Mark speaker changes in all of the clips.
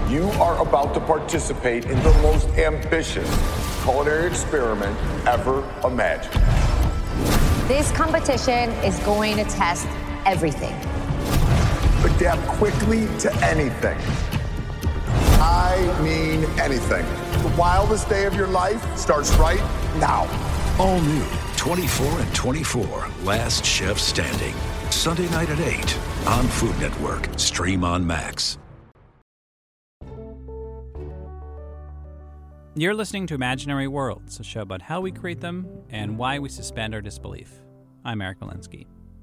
Speaker 1: You are about to participate in the most ambitious culinary experiment ever imagined.
Speaker 2: This competition is going to test everything.
Speaker 1: Adapt quickly to anything. I mean anything. The wildest day of your life starts right now.
Speaker 3: All new 24 and 24, Last Chef Standing. Sunday night at 8 on Food Network. Stream on Max.
Speaker 4: You're listening to Imaginary Worlds, a show about how we create them and why we suspend our disbelief. I'm Eric Malinsky.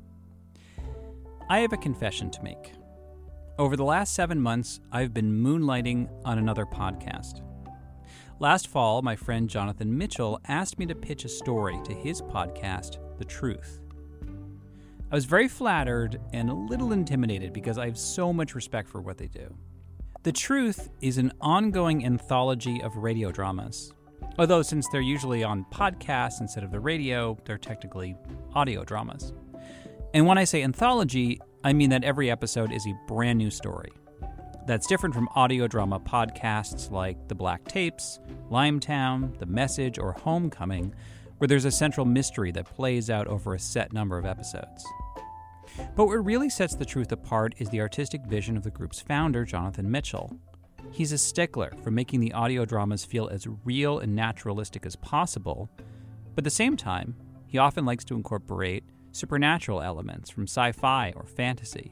Speaker 4: I have a confession to make. Over the last 7 months, I've been moonlighting on another podcast. Last fall, my friend Jonathan Mitchell asked me to pitch a story to his podcast, The Truth. I was very flattered and a little intimidated because I have so much respect for what they do. The Truth is an ongoing anthology of radio dramas. Although since they're usually on podcasts instead of the radio, they're technically audio dramas. And when I say anthology, I mean that every episode is a brand new story. That's different from audio drama podcasts like The Black Tapes, Limetown, The Message, or Homecoming, where there's a central mystery that plays out over a set number of episodes. But what really sets The Truth apart is the artistic vision of the group's founder, Jonathan Mitchell. He's a stickler for making the audio dramas feel as real and naturalistic as possible, but at the same time, he often likes to incorporate supernatural elements from sci-fi or fantasy.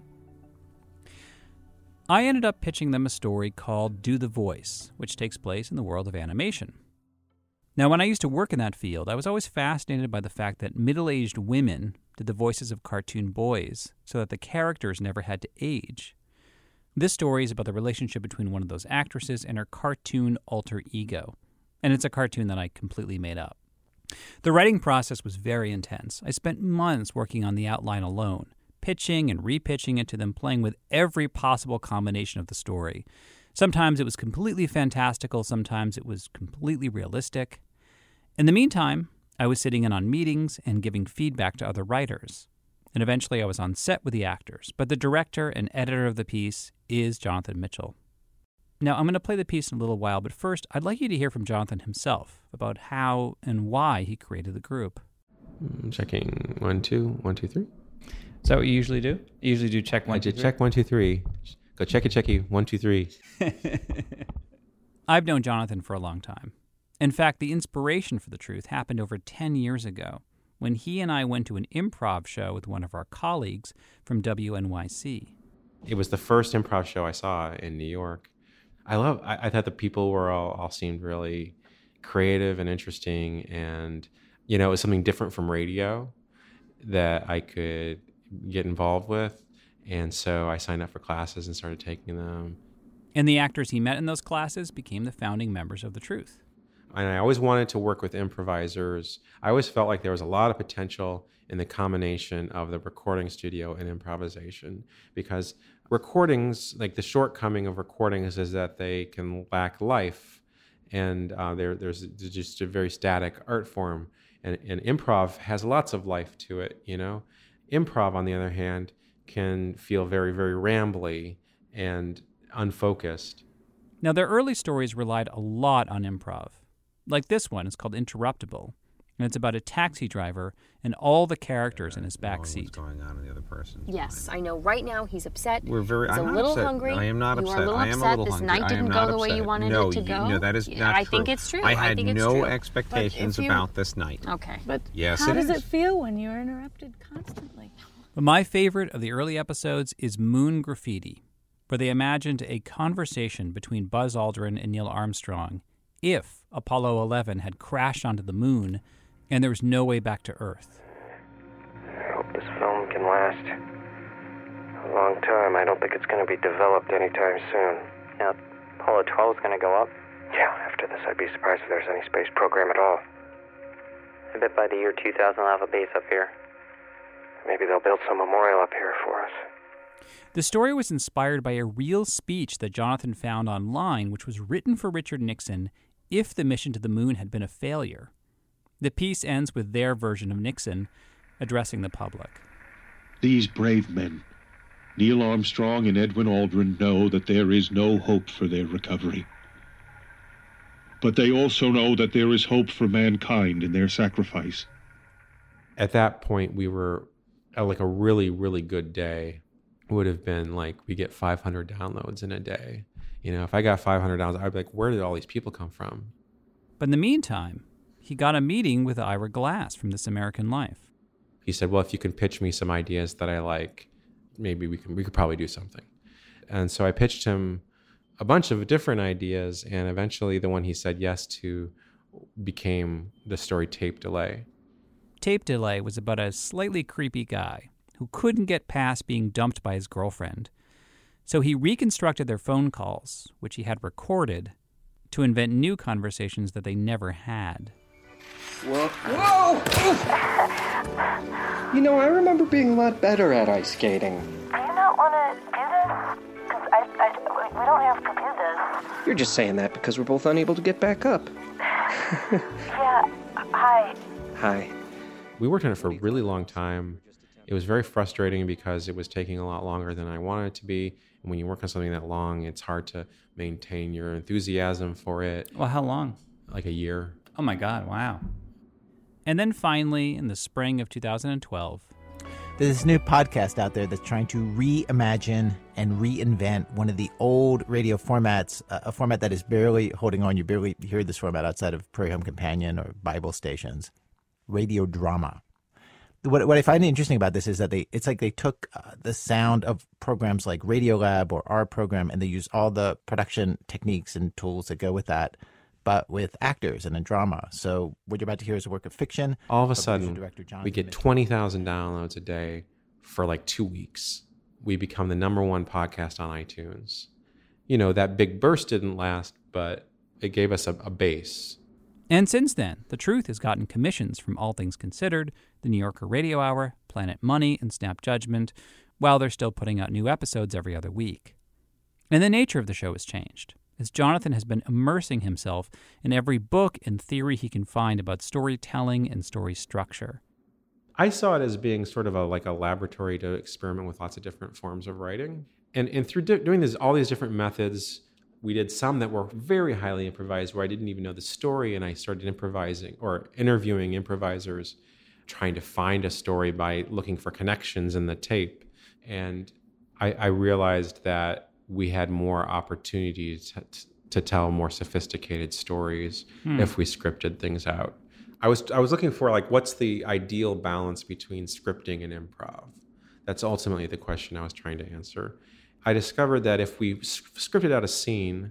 Speaker 4: I ended up pitching them a story called Do the Voice, which takes place in the world of animation. Now, when I used to work in that field, I was always fascinated by the fact that middle-aged women did the voices of cartoon boys so that the characters never had to age. This story is about the relationship between one of those actresses and her cartoon alter ego, and it's a cartoon that I completely made up. The writing process was very intense. I spent months working on the outline alone, pitching and repitching it to them, playing with every possible combination of the story. Sometimes it was completely fantastical, sometimes it was completely realistic. In the meantime, I was sitting in on meetings and giving feedback to other writers. And eventually I was on set with the actors, but the director and editor of the piece is Jonathan Mitchell. Now, I'm going to play the piece in a little while, but first, I'd like you to hear from Jonathan himself about how and why he created the group.
Speaker 5: Checking 1, 2, 1, 2, 3.
Speaker 4: Is that what you usually do? You usually do check 1, 2, 3?
Speaker 5: I did check 1, 2, 3. Go checky, 1, 2, 3.
Speaker 4: I've known Jonathan for a long time. In fact, the inspiration for The Truth happened over 10 years ago when he and I went to an improv show with one of our colleagues from WNYC.
Speaker 5: It was the first improv show I saw in New York. I thought the people were all seemed really creative and interesting, and it was something different from radio that I could get involved with, and so I signed up for classes and started taking them.
Speaker 4: And the actors he met in those classes became the founding members of The Truth.
Speaker 5: And I always wanted to work with improvisers. I always felt like there was a lot of potential in the combination of the recording studio and improvisation, because recordings, like the shortcoming of recordings is that they can lack life, and there's just a very static art form, and improv has lots of life to it. Improv, on the other hand, can feel very, very rambly and unfocused.
Speaker 4: Now, their early stories relied a lot on improv. Like this one, it's called Interruptible, and it's about a taxi driver and all the characters in his back seat.
Speaker 6: What's going on in the other person's
Speaker 2: Yes,
Speaker 6: mind.
Speaker 2: I know. Right now, he's upset.
Speaker 6: I'm
Speaker 2: He's a
Speaker 6: not
Speaker 2: little
Speaker 6: upset.
Speaker 2: hungry.
Speaker 6: I am not upset.
Speaker 2: You are a little
Speaker 6: I am
Speaker 2: upset.
Speaker 6: a little
Speaker 2: This
Speaker 6: hungry.
Speaker 2: night
Speaker 6: I am
Speaker 2: didn't
Speaker 6: not
Speaker 2: go the way you
Speaker 6: upset.
Speaker 2: wanted
Speaker 6: No,
Speaker 2: it to go.
Speaker 6: No, that is not
Speaker 2: I
Speaker 6: true.
Speaker 2: think it's true.
Speaker 6: I had
Speaker 2: think it's
Speaker 6: no
Speaker 2: true.
Speaker 6: expectations about this night.
Speaker 2: Okay.
Speaker 7: But
Speaker 6: yes,
Speaker 7: how does
Speaker 6: is.
Speaker 7: it feel when you're interrupted constantly?
Speaker 4: But my favorite of the early episodes is Moon Graffiti, where they imagined a conversation between Buzz Aldrin and Neil Armstrong if Apollo 11 had crashed onto the moon and there was no way back to Earth.
Speaker 8: I hope this film can last a long time. I don't think it's going to be developed anytime soon.
Speaker 9: Yeah, Apollo 12 is going to go up.
Speaker 8: Yeah, after this, I'd be surprised if there's any space program at all.
Speaker 9: I bet by the year 2000 they'll have a base up here.
Speaker 8: Maybe they'll build some memorial up here for us.
Speaker 4: The story was inspired by a real speech that Jonathan found online, which was written for Richard Nixon if the mission to the moon had been a failure. The piece ends with their version of Nixon addressing the public.
Speaker 10: These brave men Neil Armstrong and Edwin Aldrin know that there is no hope for their recovery. But they also know that there is hope for mankind in their sacrifice.
Speaker 5: At that point, we were at like a really, really good day would have been like, we get 500 downloads in a day. You know, if I got 500 downloads, I'd be like, where did all these people come from?
Speaker 4: But in the meantime, he got a meeting with Ira Glass from This American Life.
Speaker 5: He said, well, if you can pitch me some ideas that I like, maybe we could probably do something. And so I pitched him a bunch of different ideas, and eventually the one he said yes to became the story Tape Delay.
Speaker 4: Tape Delay was about a slightly creepy guy who couldn't get past being dumped by his girlfriend. So he reconstructed their phone calls, which he had recorded, to invent new conversations that they never had.
Speaker 11: Whoa! You know, I remember being a lot better at ice skating.
Speaker 12: Do you not want to do this? Because we don't have to do this.
Speaker 11: You're just saying that because we're both unable to get back up.
Speaker 12: Yeah, hi.
Speaker 11: Hi.
Speaker 5: We worked on it for a really long time. It was very frustrating because it was taking a lot longer than I wanted it to be. And when you work on something that long, it's hard to maintain your enthusiasm for it.
Speaker 4: Well, how long?
Speaker 5: Like a year.
Speaker 4: Oh my God, wow. And then finally, in the spring of 2012...
Speaker 13: There's this new podcast out there that's trying to reimagine and reinvent one of the old radio formats, a format that is barely holding on. You barely hear this format outside of Prairie Home Companion or Bible stations. Radio drama. What I find interesting about this is that it's like they took the sound of programs like Radiolab or our program, and they use all the production techniques and tools that go with that, but with actors and a drama. So what you're about to hear is a work of fiction.
Speaker 5: All of a sudden, we get 20,000 downloads a day for like 2 weeks. We become the #1 podcast on iTunes. You know, that big burst didn't last, but it gave us a base.
Speaker 4: And since then, The Truth has gotten commissions from All Things Considered, The New Yorker Radio Hour, Planet Money, and Snap Judgment, while they're still putting out new episodes every other week. And the nature of the show has changed, as Jonathan has been immersing himself in every book and theory he can find about storytelling and story structure.
Speaker 5: I saw it as being sort of like a laboratory to experiment with lots of different forms of writing. And through doing all these different methods, we did some that were very highly improvised where I didn't even know the story, and I started improvising or interviewing improvisers, trying to find a story by looking for connections in the tape. And I realized that we had more opportunity to tell more sophisticated stories if we scripted things out. I was looking for like, what's the ideal balance between scripting and improv? That's ultimately the question I was trying to answer. I discovered that if we scripted out a scene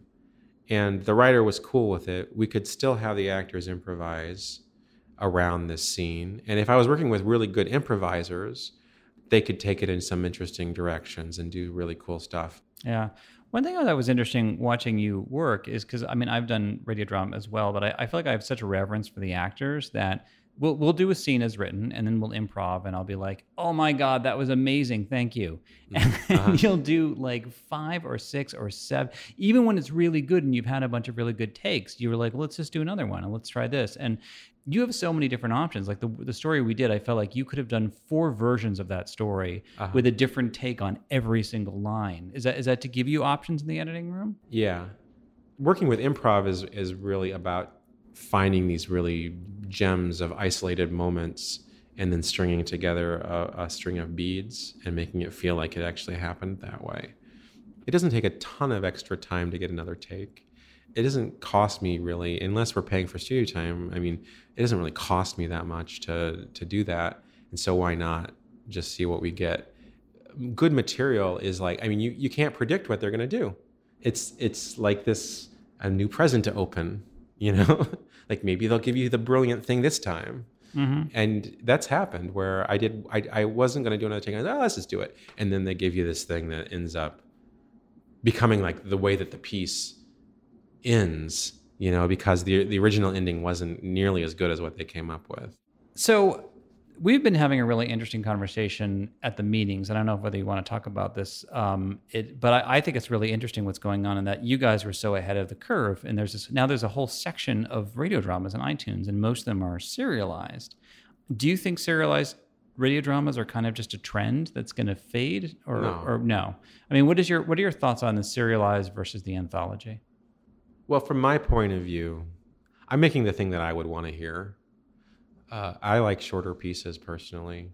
Speaker 5: and the writer was cool with it, we could still have the actors improvise around this scene. And if I was working with really good improvisers, they could take it in some interesting directions and do really cool stuff.
Speaker 4: Yeah. One thing that was interesting watching you work is because, I mean, I've done radio drama as well, but I feel like I have such a reverence for the actors that we'll do a scene as written, and then we'll improv, and I'll be like, oh my God, that was amazing, thank you. And you'll do like 5 or 6 or 7, even when it's really good and you've had a bunch of really good takes, you were like, let's just do another one, and let's try this. And you have so many different options. Like the story we did, I felt like you could have done 4 versions of that story with a different take on every single line. Is that to give you options in the editing room?
Speaker 5: Yeah. Working with improv is really about finding these really gems of isolated moments and then stringing together a string of beads and making it feel like it actually happened that way. It doesn't take a ton of extra time to get another take. It doesn't cost me really, unless we're paying for studio time. I mean, it doesn't really cost me that much to do that. And so why not just see what we get? Good material is like, I mean, you can't predict what they're going to do. It's like a new present to open, you know? Like maybe they'll give you the brilliant thing this time. Mm-hmm. And that's happened where I wasn't going to do another take. I was like, let's just do it. And then they give you this thing that ends up becoming like the way that the piece ends, you know, because the original ending wasn't nearly as good as what they came up with.
Speaker 4: So we've been having a really interesting conversation at the meetings. I don't know whether you want to talk about this, but I think it's really interesting what's going on in that you guys were so ahead of the curve. And there's a whole section of radio dramas on iTunes, and most of them are serialized. Do you think serialized radio dramas are kind of just a trend that's going to fade, or no? I mean, what are your thoughts on the serialized versus the anthology?
Speaker 5: Well, from my point of view, I'm making the thing that I would want to hear. I like shorter pieces personally.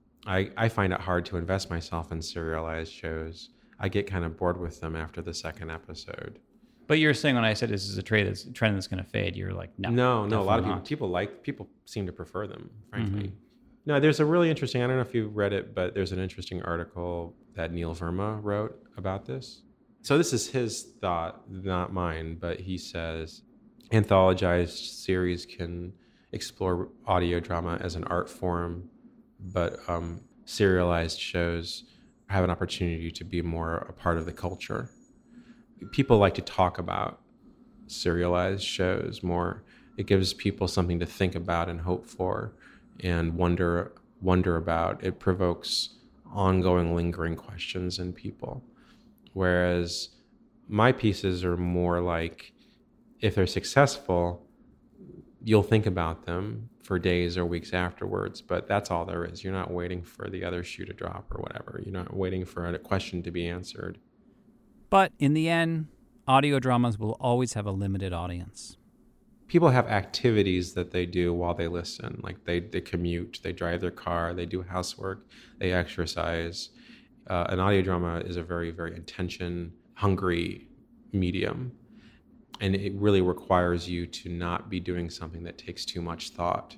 Speaker 5: I find it hard to invest myself in serialized shows. I get kind of bored with them after the second episode.
Speaker 4: But you're saying when I said this is a trend that's going to fade, you're like, no.
Speaker 5: No. A lot of people seem to prefer them, frankly. No, there's a really interesting, I don't know if you read it, but there's an interesting article that Neil Verma wrote about this. So this is his thought, not mine, but he says anthologized series can explore audio drama as an art form, but serialized shows have an opportunity to be more a part of the culture. People like to talk about serialized shows more. It gives people something to think about and hope for and wonder about. It provokes ongoing, lingering questions in people. Whereas my pieces are more like, if they're successful, you'll think about them for days or weeks afterwards, but that's all there is. You're not waiting for the other shoe to drop or whatever. You're not waiting for a question to be answered.
Speaker 4: But in the end, audio dramas will always have a limited audience.
Speaker 5: People have activities that they do while they listen. Like they commute, they drive their car, they do housework, they exercise. An audio drama is a very, very attention-hungry medium. And it really requires you to not be doing something that takes too much thought.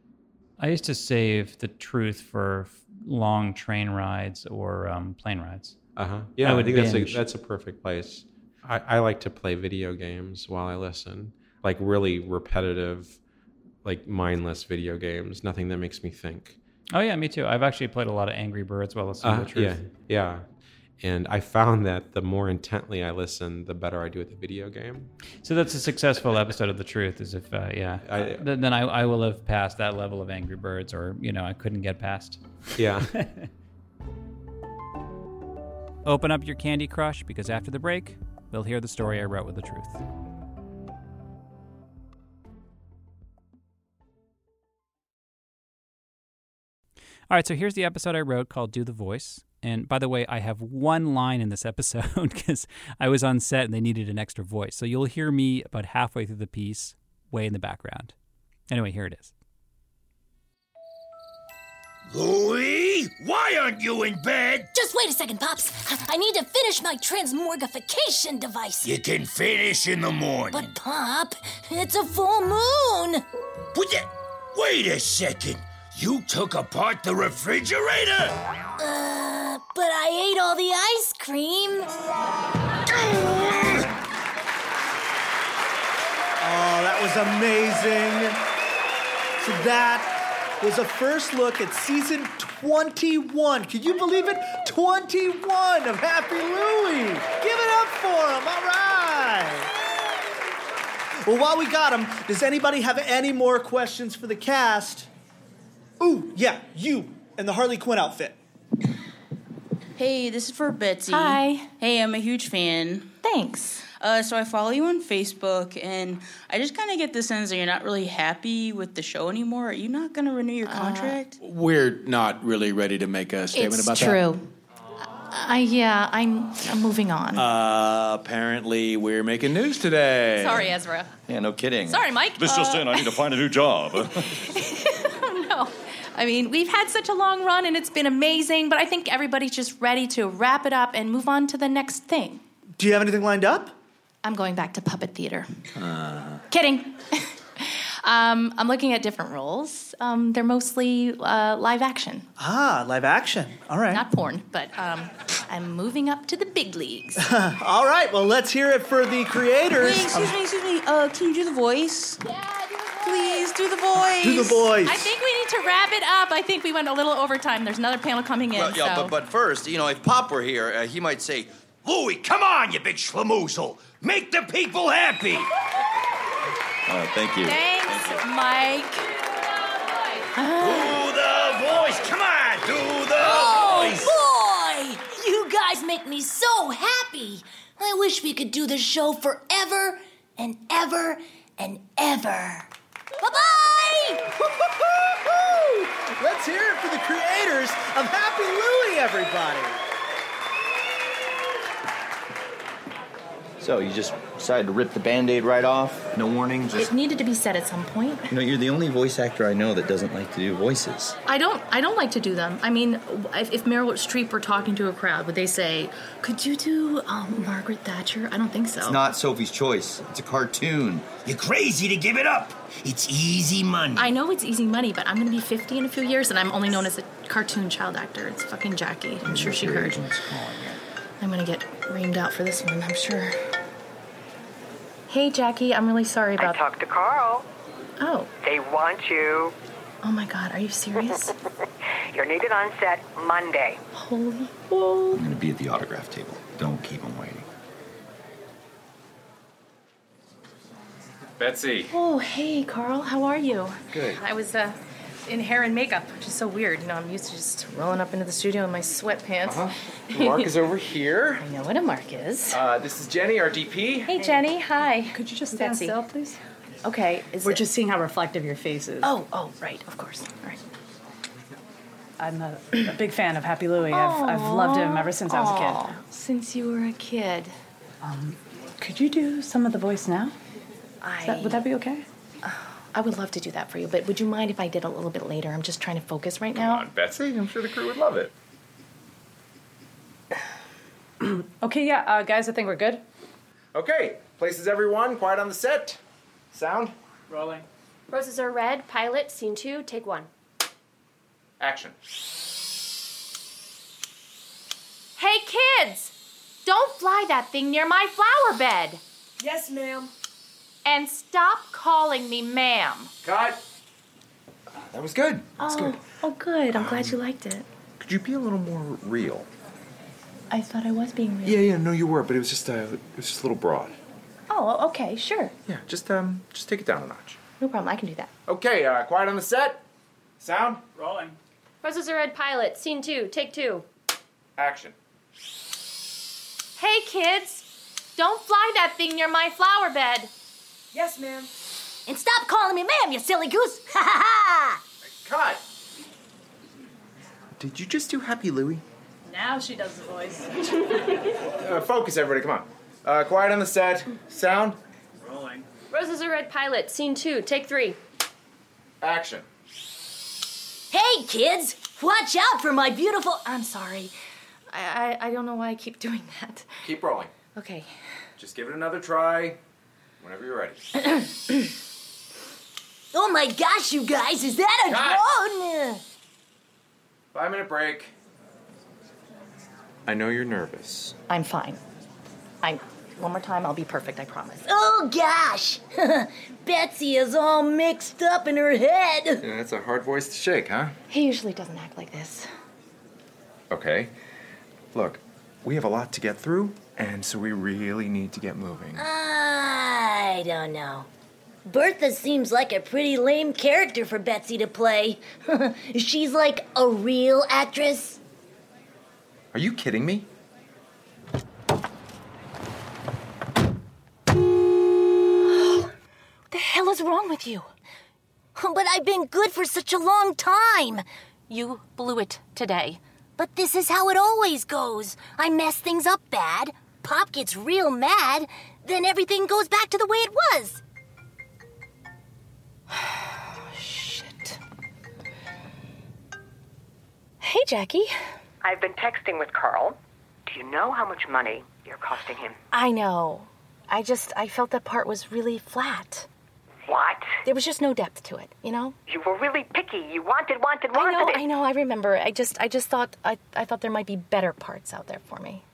Speaker 4: I used to save the truth for long train rides or plane rides.
Speaker 5: Yeah, I think that's a perfect place. I like to play video games while I listen, like really repetitive, like mindless video games, nothing that makes me think.
Speaker 4: Oh yeah, me too. I've actually played a lot of Angry Birds while listening to the truth.
Speaker 5: Yeah. And I found that the more intently I listen, the better I do at the video game.
Speaker 4: So that's a successful episode of The Truth, is if, then I will have passed that level of Angry Birds, or, I couldn't get past.
Speaker 5: Yeah.
Speaker 4: Open up your Candy Crush, because after the break, we'll hear the story I wrote with The Truth. All right, so here's the episode I wrote called Do the Voice. And by the way, I have one line in this episode because I was on set and they needed an extra voice. So you'll hear me about halfway through the piece, way in the background. Anyway, here it is.
Speaker 14: Louie, why aren't you in bed?
Speaker 15: Just wait a second, Pops. I need to finish my transmorgification device.
Speaker 14: You can finish in the morning.
Speaker 15: But, Pop, it's a full moon.
Speaker 14: Wait a second. You took apart the refrigerator?
Speaker 15: But I ate all the ice cream.
Speaker 16: Oh, that was amazing. So that was a first look at season 21. Can you believe it? 21 of Happy Louie. Give it up for him. All right. Well, while we got him, does anybody have any more questions for the cast? Ooh, yeah, you and the Harley Quinn outfit.
Speaker 17: Hey, this is for Betsy.
Speaker 7: Hi.
Speaker 17: Hey, I'm a huge fan.
Speaker 7: Thanks.
Speaker 17: So I follow you on Facebook, and I just kind of get the sense that you're not really happy with the show anymore. Are you not going to renew your contract?
Speaker 18: We're not really ready to make a statement about that.
Speaker 7: It's true. I'm moving on.
Speaker 18: Apparently, we're making news today.
Speaker 19: Sorry, Ezra.
Speaker 18: Yeah, no kidding.
Speaker 19: Sorry, Mike.
Speaker 20: This just in, I need to find a new job.
Speaker 19: Oh, no. I mean, we've had such a long run, and it's been amazing, but I think everybody's just ready to wrap it up and move on to the next thing.
Speaker 16: Do you have anything lined up?
Speaker 19: I'm going back to puppet theater. Kidding. I'm looking at different roles. They're mostly live action.
Speaker 16: Ah, live action. All right.
Speaker 19: Not porn, but I'm moving up to the big leagues.
Speaker 16: All right, well, let's hear it for the creators.
Speaker 17: Wait, excuse me. Can you do the voice? Yeah, do the voice. Please, do the voice.
Speaker 16: Do the voice.
Speaker 19: I think we need to wrap it up. I think we went a little overtime. There's another panel coming in.
Speaker 21: Well, yeah,
Speaker 19: so.
Speaker 21: but first, if Pop were here, he might say, Louie, come on, you big schlemoozle. Make the people happy.
Speaker 18: Thank you.
Speaker 19: Thanks, Mike.
Speaker 21: Do the voice. Come on, do the voice.
Speaker 15: Oh, boy! You guys make me so happy. I wish we could do this show forever and ever and ever. Bye-bye!
Speaker 16: Let's hear it for the creators of Happy Louie, everybody.
Speaker 1: So, you just decided to rip the Band-Aid right off? No warning? Just...
Speaker 19: It needed to be said at some point.
Speaker 1: You know, you're the only voice actor I know that doesn't like to do voices.
Speaker 19: I don't like to do them. I mean, if Meryl Streep were talking to a crowd, would they say, could you do Margaret Thatcher? I don't think so.
Speaker 1: It's not Sophie's Choice. It's a cartoon.
Speaker 14: You're crazy to give it up. It's easy money.
Speaker 19: I know it's easy money, but I'm going to be 50 in a few years, and I'm only known as a cartoon child actor. It's fucking Jackie. I'm sure she heard. I'm going to get reamed out for this one, I'm sure. Hey, Jackie, I'm really sorry about...
Speaker 22: I talked to Carl.
Speaker 19: Oh.
Speaker 22: They want you.
Speaker 19: Oh, my God, are you serious?
Speaker 22: You're needed on set Monday.
Speaker 19: Holy balls.
Speaker 1: I'm going to be at the autograph table. Don't keep them waiting.
Speaker 23: Betsy.
Speaker 19: Oh, hey, Carl, how are you?
Speaker 23: Good.
Speaker 19: I was, in hair and makeup, which is so weird. You know, I'm used to just rolling up into the studio in my sweatpants.
Speaker 23: Mark is over here.
Speaker 19: I know what a Mark is.
Speaker 23: This is Jenny, our DP.
Speaker 19: Hey, Jenny. Hi.
Speaker 7: Could you just stand
Speaker 19: Betsy.
Speaker 7: still, please?
Speaker 19: Okay.
Speaker 7: We're just seeing how reflective your face is.
Speaker 19: Oh, right. Of course. All right.
Speaker 7: I'm a big fan of Happy Louie. I've loved him ever since I was a kid.
Speaker 19: Since you were a kid.
Speaker 7: Could you do some of the voice now? Would that be okay?
Speaker 19: I would love to do that for you, but would you mind if I did a little bit later? I'm just trying to focus right now.
Speaker 23: Come on, Betsy. I'm sure the crew would love it.
Speaker 7: Okay, yeah, guys, I think we're good.
Speaker 23: Okay, places everyone. Quiet on the set. Sound.
Speaker 24: Rolling. Roses are red. Pilot, scene 2, take 1.
Speaker 23: Action.
Speaker 24: Hey, kids! Don't fly that thing near my flower bed.
Speaker 22: Yes, ma'am.
Speaker 24: And stop calling me ma'am.
Speaker 23: Cut. That was good. That's good.
Speaker 19: Oh, good. I'm glad you liked it.
Speaker 23: Could you be a little more real?
Speaker 19: I thought I was being real.
Speaker 23: Yeah, no, you were, but it was just a little broad.
Speaker 19: Oh, okay, sure.
Speaker 23: Yeah, just take it down a notch.
Speaker 19: No problem. I can do that.
Speaker 23: Okay, quiet on the set. Sound.
Speaker 24: Rolling. Roses are red. Pilot, scene 2, take 2.
Speaker 23: Action.
Speaker 24: Hey, kids! Don't fly that thing near my flower bed.
Speaker 22: Yes, ma'am.
Speaker 15: And stop calling me ma'am, you silly goose. Ha ha ha!
Speaker 23: Cut. Did you just do Happy Louie?
Speaker 7: Now she does the voice.
Speaker 23: Focus, everybody. Come on. Quiet on the set. Sound.
Speaker 24: Rolling. Roses are red. Pilot, scene 2, take 3.
Speaker 23: Action.
Speaker 15: Hey, kids! Watch out for my beautiful...
Speaker 19: I'm sorry. I don't know why I keep doing that.
Speaker 23: Keep rolling.
Speaker 19: Okay.
Speaker 23: Just give it another try. Whenever you're ready.
Speaker 15: Oh my gosh, you guys, is that a drone?
Speaker 23: 5-minute break. I know you're nervous.
Speaker 19: I'm fine. One more time, I'll be perfect, I promise.
Speaker 15: Oh gosh! Betsy is all mixed up in her head.
Speaker 23: Yeah, that's a hard voice to shake, huh?
Speaker 19: He usually doesn't act like this.
Speaker 23: Okay. Look, we have a lot to get through, and so we really need to get moving.
Speaker 15: I don't know. Bertha seems like a pretty lame character for Betsy to play. She's like a real actress.
Speaker 23: Are you kidding me?
Speaker 15: What the hell is wrong with you? But I've been good for such a long time.
Speaker 19: You blew it today.
Speaker 15: But this is how it always goes. I mess things up bad. Pop gets real mad. Then everything goes back to the way it was.
Speaker 19: Shit. Hey, Jackie.
Speaker 22: I've been texting with Carl. Do you know how much money you're costing him?
Speaker 19: I know. I felt that part was really flat.
Speaker 22: What?
Speaker 19: There was just no depth to it, you know?
Speaker 22: You were really picky. You wanted it.
Speaker 19: I know, I remember. I just thought I thought there might be better parts out there for me.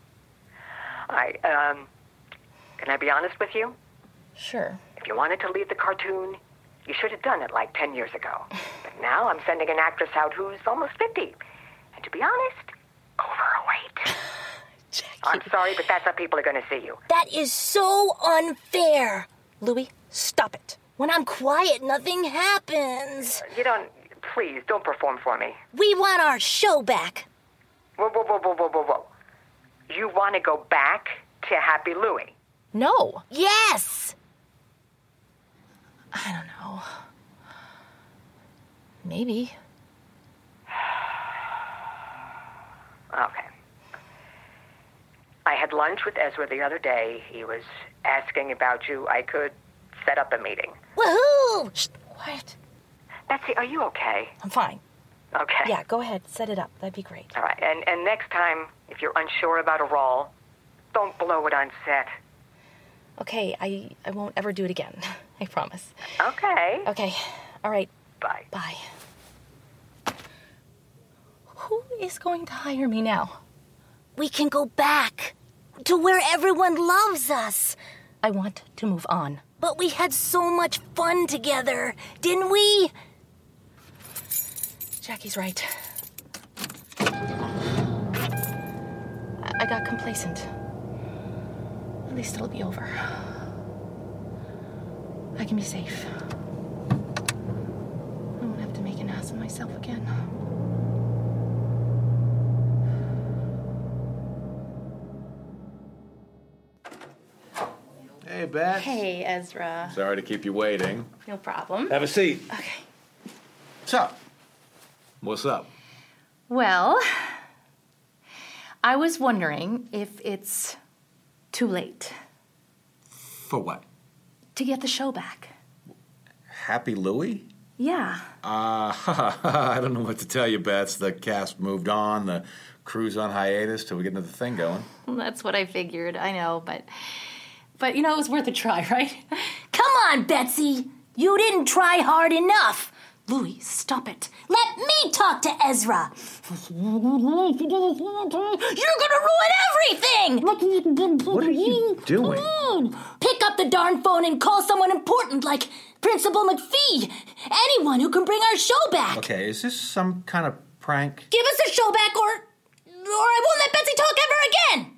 Speaker 22: Can I be honest with you?
Speaker 19: Sure.
Speaker 22: If you wanted to leave the cartoon, you should have done it like 10 years ago. But now I'm sending an actress out who's almost 50. And to be honest, overweight. I'm sorry, but that's how people are going to see you.
Speaker 15: That is so unfair. Louie, stop it. When I'm quiet, nothing happens.
Speaker 22: Please, don't perform for me.
Speaker 15: We want our show back.
Speaker 22: Whoa. You want to go back to Happy Louie?
Speaker 19: No.
Speaker 15: Yes.
Speaker 19: I don't know. know. Maybe.
Speaker 22: Okay. I had lunch with Ezra the other day. He was asking about you. I could set up a meeting.
Speaker 15: Woohoo!
Speaker 19: Shh, quiet.
Speaker 22: Betsy, are you okay?
Speaker 19: I'm fine.
Speaker 22: Okay.
Speaker 19: Yeah, go ahead. Set it up. That'd be great.
Speaker 22: All right. And next time, if you're unsure about a role, don't blow it on set.
Speaker 19: Okay, I won't ever do it again. I promise.
Speaker 22: Okay.
Speaker 19: Okay. All right.
Speaker 22: Bye.
Speaker 19: Bye. Who is going to hire me now?
Speaker 15: We can go back to where everyone loves us.
Speaker 19: I want to move on.
Speaker 15: But we had so much fun together, didn't we?
Speaker 19: Jackie's right. I got complacent. At least it'll be over. I can be safe. I won't have to make an ass of myself again.
Speaker 18: Hey, Beth.
Speaker 19: Hey, Ezra.
Speaker 18: Sorry to keep you waiting.
Speaker 19: No problem.
Speaker 18: Have a seat.
Speaker 19: Okay.
Speaker 18: What's up? What's up?
Speaker 19: Well, I was wondering if it's too late
Speaker 18: For what?
Speaker 19: to get the show back.
Speaker 18: Happy Louie?
Speaker 19: Yeah.
Speaker 18: I don't know what to tell you, Beth. The cast moved on, the crew's on hiatus till we get another thing going.
Speaker 19: Well, that's what I figured. I know, but you know, it was worth a try, right?
Speaker 15: Come on, Betsy. You didn't try hard enough.
Speaker 19: Louie, stop it.
Speaker 15: Let me talk to Ezra. You're gonna ruin everything!
Speaker 18: What are you doing?
Speaker 15: Pick up the darn phone and call someone important like Principal McPhee. Anyone who can bring our show back.
Speaker 18: Okay, is this some kind of prank?
Speaker 15: Give us the show back or I won't let Betsy talk ever again.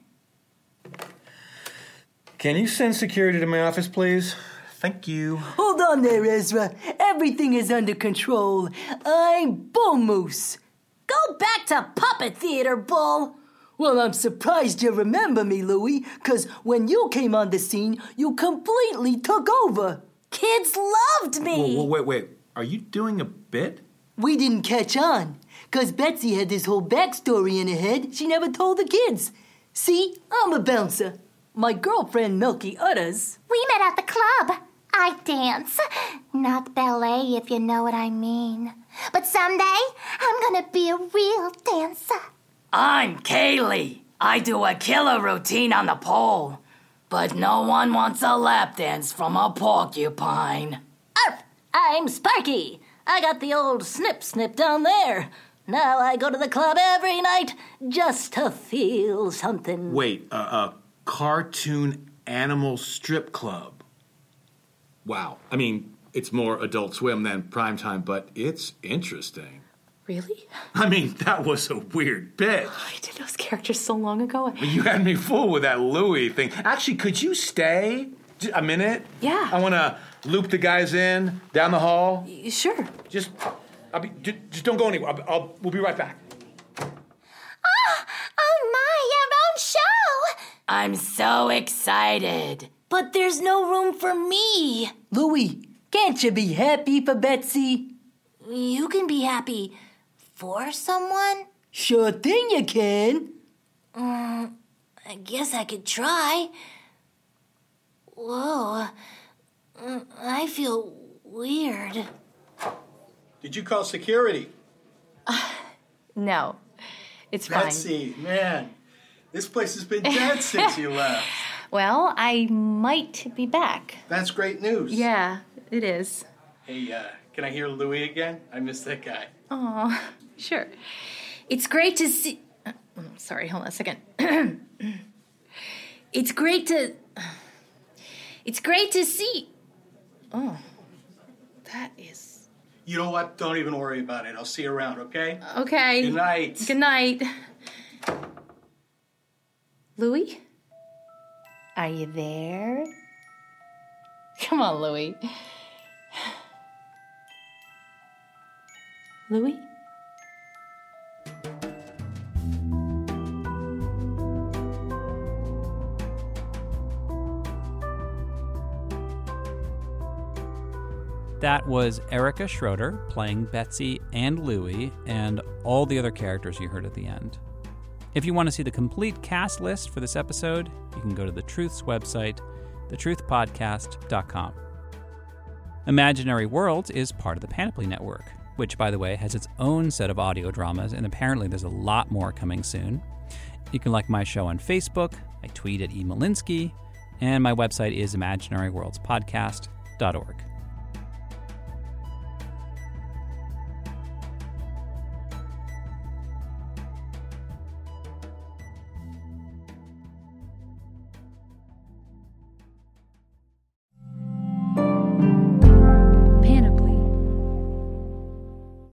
Speaker 18: Can you send security to my office, please? Thank you.
Speaker 2: Hold on there, Ezra. Everything is under control. I'm Bull Moose.
Speaker 15: Go back to puppet theater, Bull.
Speaker 2: Well, I'm surprised you remember me, Louie, because when you came on the scene, you completely took over.
Speaker 15: Kids loved me.
Speaker 18: Whoa, wait. Are you doing a bit?
Speaker 2: We didn't catch on, because Betsy had this whole backstory in her head she never told the kids. See, I'm a bouncer. My girlfriend, Milky Utters.
Speaker 12: We met at the club. I dance. Not ballet, if you know what I mean. But someday, I'm gonna be a real dancer.
Speaker 2: I'm Kaylee. I do a killer routine on the pole. But no one wants a lap dance from a porcupine.
Speaker 15: Arf! I'm Sparky. I got the old snip down there. Now I go to the club every night just to feel something.
Speaker 18: Wait, cartoon animal strip club. Wow. I mean, it's more Adult Swim than Primetime, but it's interesting.
Speaker 19: Really?
Speaker 18: I mean, that was a weird bit.
Speaker 19: I did those characters so long ago.
Speaker 18: You had me fooled with that Louie thing. Actually, could you stay a minute?
Speaker 19: Yeah.
Speaker 18: I want to loop the guys in down the hall.
Speaker 19: Sure.
Speaker 18: Just don't go anywhere. We'll be right back.
Speaker 12: Oh my, your own show!
Speaker 2: I'm so excited.
Speaker 15: But there's no room for me.
Speaker 2: Louie, can't you be happy for Betsy?
Speaker 15: You can be happy for someone?
Speaker 2: Sure thing you can.
Speaker 15: I guess I could try. Whoa. I feel weird.
Speaker 16: Did you call security?
Speaker 19: No. It's fine.
Speaker 16: Betsy, man, this place has been dead since you left.
Speaker 19: Well, I might be back.
Speaker 16: That's great news.
Speaker 19: Yeah, it is.
Speaker 16: Hey, can I hear Louie again? I miss that guy.
Speaker 19: Oh, sure. It's great to see... Sorry, hold on a second. It's great to see... Oh, that is...
Speaker 16: You know what? Don't even worry about it. I'll see you around, okay?
Speaker 19: Okay.
Speaker 16: Good night.
Speaker 19: Good night. Louie? Are you there? Come on, Louie. Louie?
Speaker 4: That was Erica Schroeder playing Betsy and Louie and all the other characters you heard at the end. If you want to see the complete cast list for this episode, you can go to The Truth's website, thetruthpodcast.com. Imaginary Worlds is part of the Panoply Network, which, by the way, has its own set of audio dramas, and apparently there's a lot more coming soon. You can like my show on Facebook, I tweet at E. Malinsky, and my website is imaginaryworldspodcast.org.